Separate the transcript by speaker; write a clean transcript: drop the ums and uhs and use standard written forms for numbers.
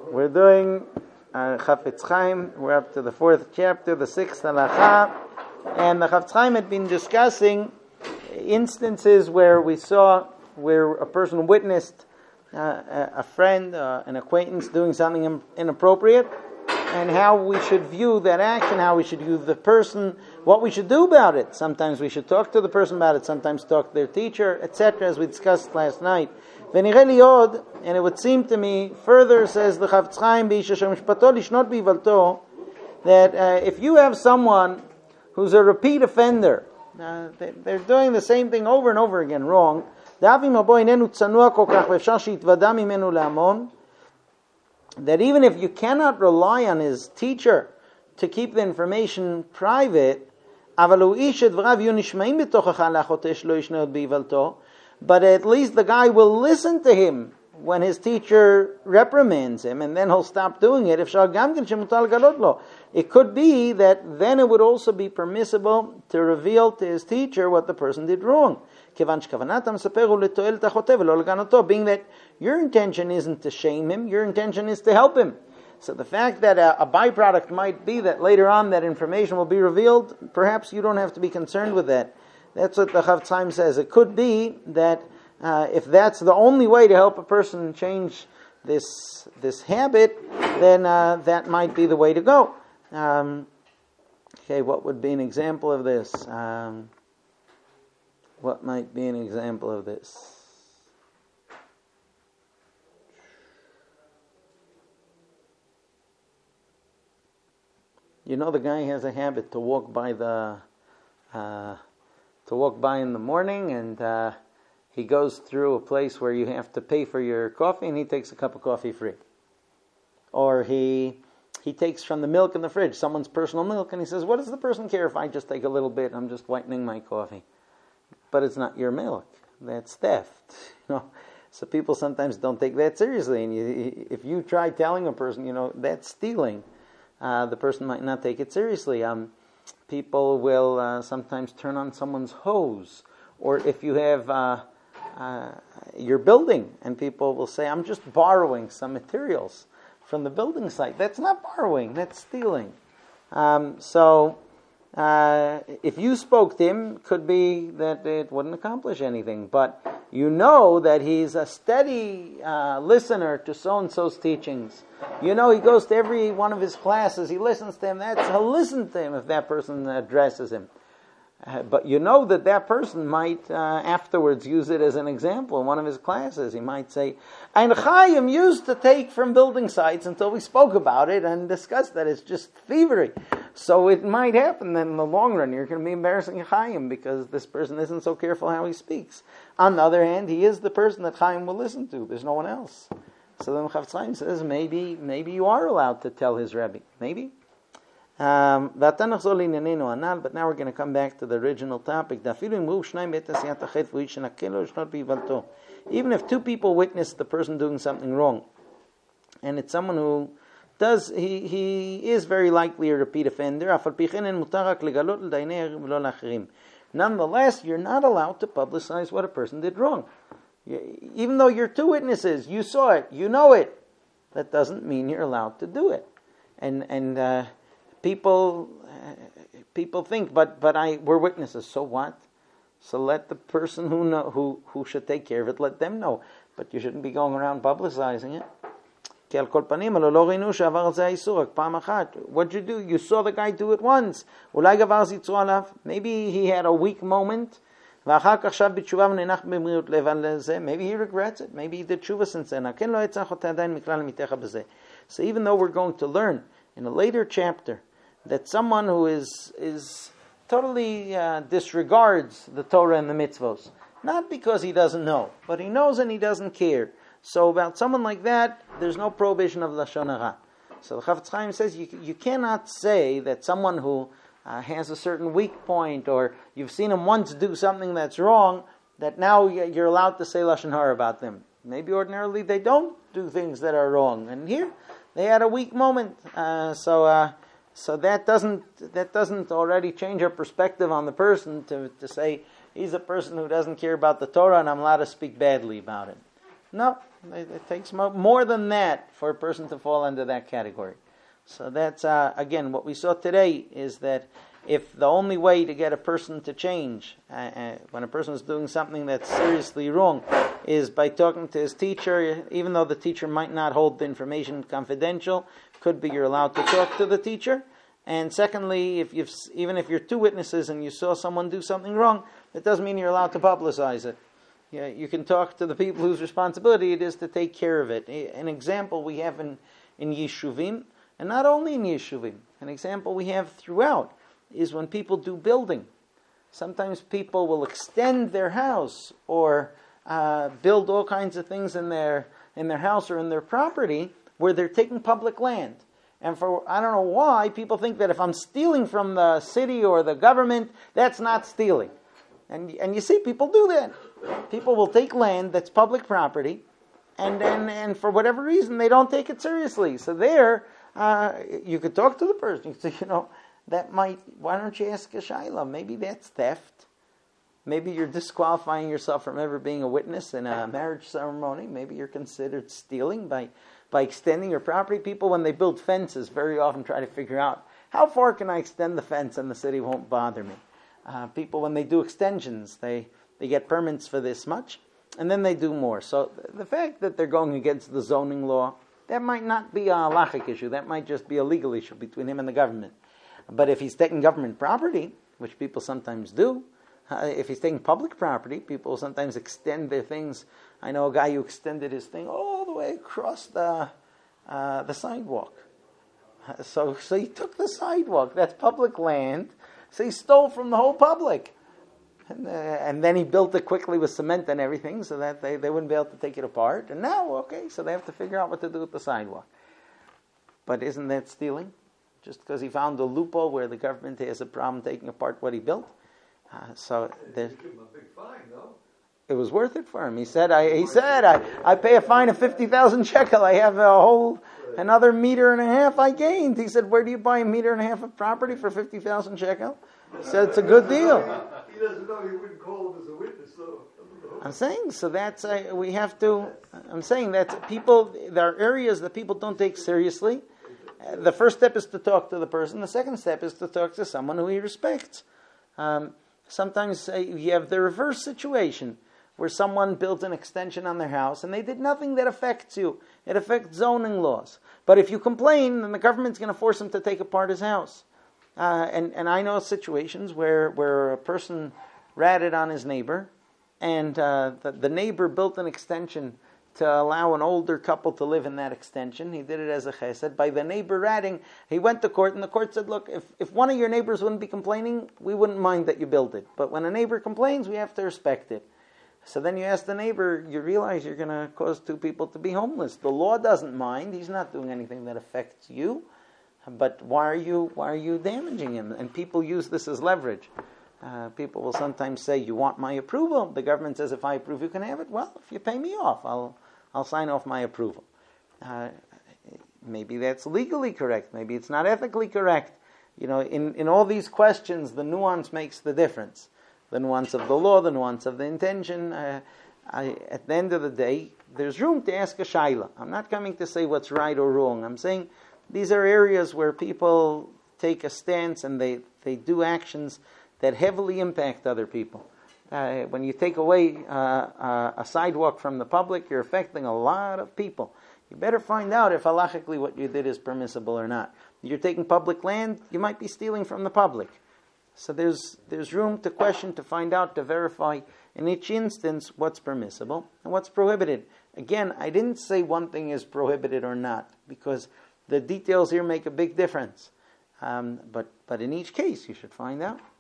Speaker 1: We're doing Chafetz Chaim. We're up to the 4th chapter, the 6th halacha. And the Chafetz Chaim had been discussing instances where we saw where a person witnessed a friend, an acquaintance doing something inappropriate, and how we should view that action, how we should view the person, what we should do about it. Sometimes we should talk to the person about it, sometimes talk to their teacher, etc., as we discussed last night. And it would seem to me, further says the Chafetz Chaim, that if you have someone who's a repeat offender, they're doing the same thing over and over again wrong, that even if you cannot rely on his teacher to keep the information private, but at least the guy will listen to him when his teacher reprimands him, and then he'll stop doing it. It could be that then it would also be permissible to reveal to his teacher what the person did wrong. Being that your intention isn't to shame him, your intention is to help him. So the fact that a byproduct might be that later on that information will be revealed, perhaps you don't have to be concerned with that. That's what the Chafetz Chaim says. It could be that if that's the only way to help a person change this habit, then that might be the way to go. What would be an example of this? What might be an example of this? You know, the guy has a habit to walk by in the morning, and he goes through a place where you have to pay for your coffee, and he takes a cup of coffee free. Or he takes from the milk in the fridge, someone's personal milk, and he says, what does the person care if I just take a little bit? I'm just whitening my coffee. But it's not your milk. That's theft. So people sometimes don't take that seriously. And if you try telling a person, that's stealing, the person might not take it seriously. People will sometimes turn on someone's hose. Or if you have your building, and people will say, I'm just borrowing some materials from the building site. That's not borrowing, that's stealing. If you spoke to him, could be that it wouldn't accomplish anything. But you know that he's a steady listener to so-and-so's teachings. He goes to every one of his classes. He listens to him. He'll listen to him if that person addresses him. But that person might afterwards use it as an example in one of his classes. He might say, Ein Chaim used to take from building sites until we spoke about it and discussed that it's just thievery. So it might happen that in the long run you're going to be embarrassing Chaim because this person isn't so careful how he speaks. On the other hand, he is the person that Chaim will listen to. There's no one else. So then Chafetz Chaim says, maybe you are allowed to tell his Rebbe. Maybe. But now we're going to come back to the original topic. Even if two people witness the person doing something wrong, and it's someone who he is very likely a repeat offender, nonetheless, you're not allowed to publicize what a person did wrong. Even though you're two witnesses, you saw it, you know it, that doesn't mean you're allowed to do it. And people think, but we're witnesses. So what? So let the person who should take care of it, let them know. But you shouldn't be going around publicizing it. What'd you do? You saw the guy do it once. Maybe he had a weak moment. Maybe he regrets it. Maybe he did tshuva since then. So even though we're going to learn in a later chapter that someone who is totally disregards the Torah and the mitzvos, not because he doesn't know, but he knows and he doesn't care. So about someone like that, there's no prohibition of Lashon Hara. So the Chafetz Chaim says you cannot say that someone who has a certain weak point, or you've seen him once do something that's wrong, that now you're allowed to say Lashon Hara about them. Maybe ordinarily they don't do things that are wrong, and here they had a weak moment. So that doesn't already change our perspective on the person to say he's a person who doesn't care about the Torah and I'm allowed to speak badly about it. No, It takes more than that for a person to fall under that category. So that's, again, what we saw today is that if the only way to get a person to change, when a person is doing something that's seriously wrong, is by talking to his teacher, even though the teacher might not hold the information confidential, could be you're allowed to talk to the teacher. And secondly, even if you're two witnesses and you saw someone do something wrong, it doesn't mean you're allowed to publicize it. You can talk to the people whose responsibility it is to take care of it. An example we have in Yeshuvim, and not only in Yeshuvim, an example we have throughout, is when people do building. Sometimes people will extend their house or build all kinds of things in their house or in their property where they're taking public land. And for, I don't know why, people think that if I'm stealing from the city or the government, that's not stealing. And you see people do that. People will take land that's public property, and for whatever reason, they don't take it seriously. So there, you could talk to the person. You could say, why don't you ask a shayla? Maybe that's theft. Maybe you're disqualifying yourself from ever being a witness in a marriage ceremony. Maybe you're considered stealing by extending your property. People, when they build fences, very often try to figure out, how far can I extend the fence and the city won't bother me? People, when they do extensions, they get permits for this much, and then they do more. So the fact that they're going against the zoning law, that might not be a halachic issue. That might just be a legal issue between him and the government. But if he's taking government property, which people sometimes do, if he's taking public property, people sometimes extend their things. I know a guy who extended his thing all the way across the sidewalk. So he took the sidewalk. That's public land. So he stole from the whole public. And then he built it quickly with cement and everything so that they wouldn't be able to take it apart. And now, so they have to figure out what to do with the sidewalk. But isn't that stealing? Just because he found a loophole where the government has a problem taking apart what he built? Give him a big fine, though. It was worth it for him. He said, I pay a fine of 50,000 shekel. I have another meter and a half I gained. He said, where do you buy a meter and a half of property for 50,000 shekel? He said, it's a good deal.
Speaker 2: He doesn't know, he wouldn't call him as a witness, though.
Speaker 1: I'm saying, so that's, I'm saying that people, there are areas that people don't take seriously. The first step is to talk to the person. The second step is to talk to someone who he respects. Sometimes you have the reverse situation where someone built an extension on their house and they did nothing that affects you. It affects zoning laws. But if you complain, then the government's going to force him to take apart his house. And I know situations where a person ratted on his neighbor, and the neighbor built an extension to allow an older couple to live in that extension. He did it as a chesed. By the neighbor ratting, he went to court, and the court said, look, if one of your neighbors wouldn't be complaining, we wouldn't mind that you built it. But when a neighbor complains, we have to respect it. So then you ask the neighbor, you realize you're going to cause two people to be homeless. The law doesn't mind. He's not doing anything that affects you. But why are you damaging him? And people use this as leverage. People will sometimes say, you want my approval? The government says, if I approve, you can have it. Well, if you pay me off, I'll sign off my approval. Maybe that's legally correct. Maybe it's not ethically correct. In all these questions, the nuance makes the difference. The nuance of the law, the nuance of the intention. At the end of the day, there's room to ask a shayla. I'm not coming to say what's right or wrong. I'm saying these are areas where people take a stance and they do actions that heavily impact other people. When you take away a sidewalk from the public, you're affecting a lot of people. You better find out if halachically what you did is permissible or not. You're taking public land, you might be stealing from the public. So there's room to question, to find out, to verify in each instance what's permissible and what's prohibited. Again, I didn't say one thing is prohibited or not, because the details here make a big difference. But in each case, you should find out.